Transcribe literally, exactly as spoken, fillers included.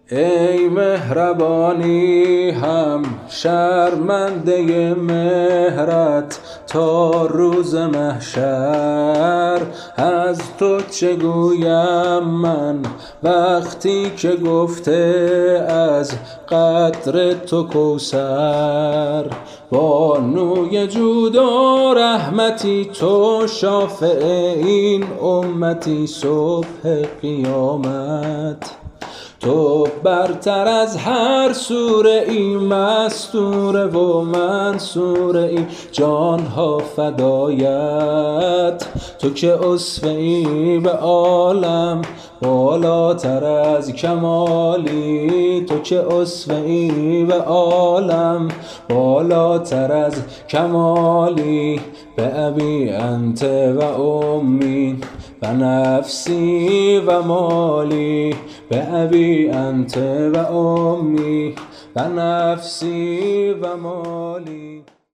ای مهربانی هم شرمنده مهرت تا روز محشر. از تو چه گویم من وقتی که گفته از قدر تو کوثر. بانوی جود و رحمتی تو، شافع این امتی صبح قیامت. تو برتر از هر سوره ای، مستوره و منصوره ای، جانها فدایت. تو که اسوه ای به عالم بالاتر از کمالی. تو که اسوه ای به عالم بالاتر از کمالی. به ابی انت و امی و نفسی و مالی. به ابی انت و امی و نفسی و مالی.